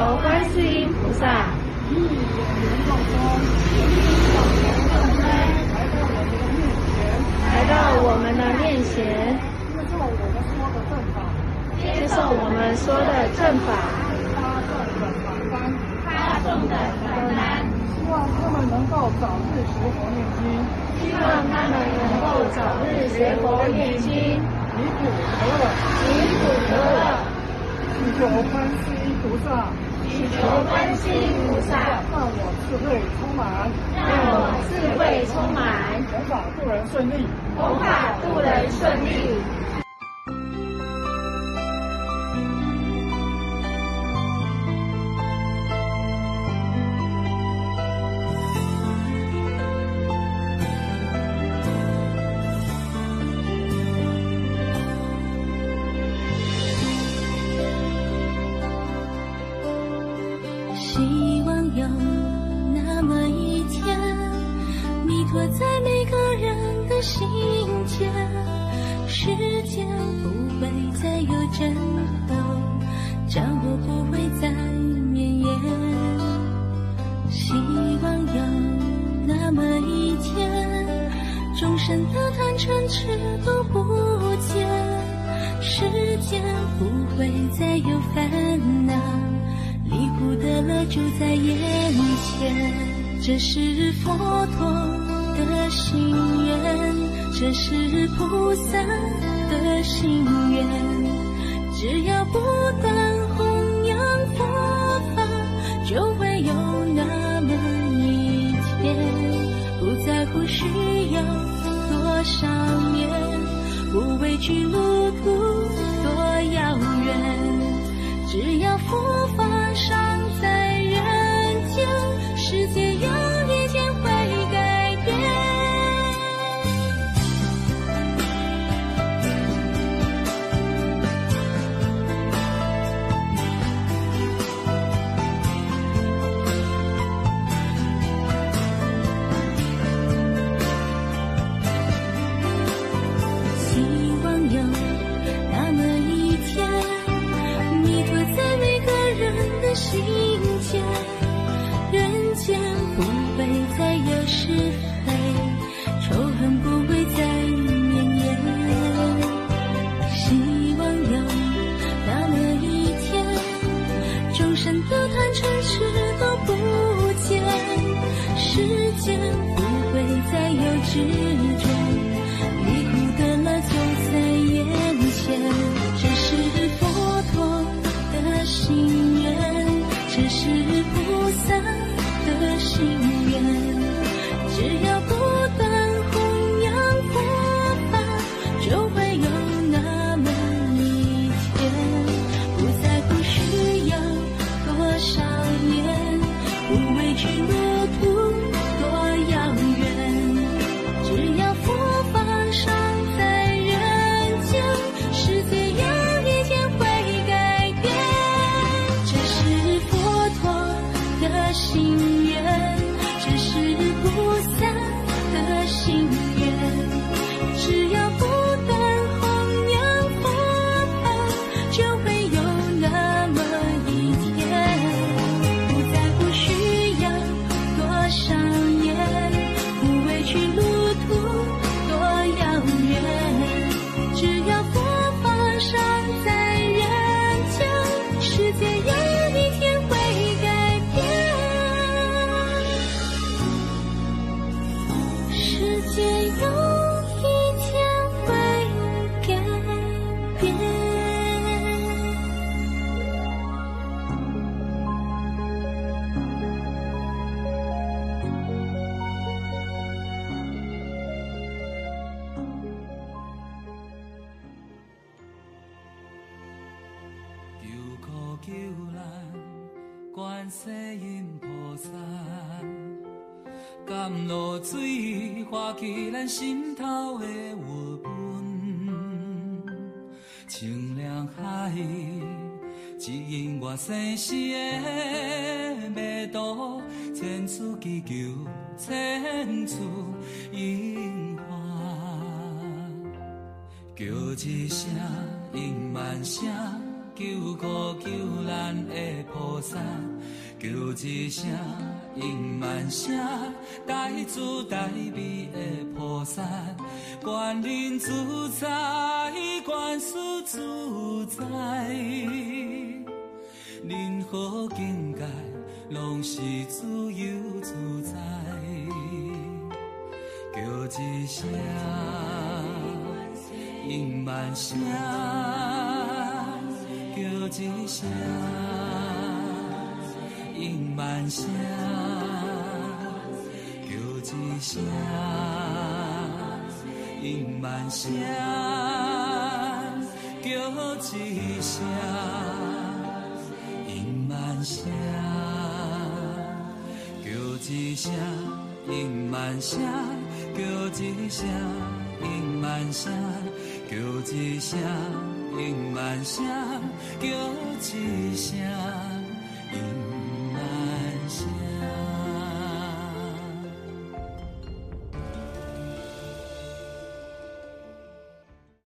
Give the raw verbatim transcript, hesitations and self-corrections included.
观世音菩萨， 以你的缘众中，来到我们的面前， 来到我们的面前， 接受我们说的正法， 接受我们说的正法， 他众的传单， 希望他们能够早日学佛念经， 希望他们能够早日学佛念经， 离苦得乐， 离苦得乐。 祈求观世音菩萨， 祈求观世音菩萨， 让我智慧充满， 让我智慧充满， 弘法度人顺利， 弘法度人顺利。 希望有那么一天，弥陀在每个人的心间，世间不会再有争斗，战火不会再绵延。希望有那么一天，众生的贪嗔痴都不见，世间不会再有烦恼，离苦得乐就在眼前。这是佛陀的心愿，这是菩萨的心愿，只要不断弘扬佛法，就会有那么一天，不在乎需要多少年，不畏惧路途多遥远，只要佛法尚在人间，世界有一天会改变。希望有那么一天，弥陀在每个人的心间，人间不会再有是非，仇恨不会再绵延。希望有那么一天，众生的贪嗔痴都不见，世间不会再有执着，离苦得乐就在眼前。这是佛陀的心愿，这是菩萨的心愿，只要不断弘扬佛法，就会有那么一天，不在乎需要多少年，不畏惧路途多遥远，只要佛法尚在人间，世界有一天会改变。这是佛陀的心愿，这是菩萨的心愿，只要不断弘扬佛法，就会有那么一天，不在乎需要多少年，不畏惧路途多遥远，只要佛法尚在人间，世界有一天会改变。世界有一天会改变。 求苦救难，观世音菩萨，甘露水化去咱心头的郁闷，清凉海，指引我生死的迷途，千次祈求，千次应化，叫一声应万声。 求苦救难的菩萨，求一声应万声，大慈大悲的菩萨，观人自在，观世自在，任何境界拢是自由自在，叫一声应万声，叫一声应万声，叫一声应万声，叫一声应万声，叫一声应万声，叫一声应万声，叫一声应万声，叫一声应万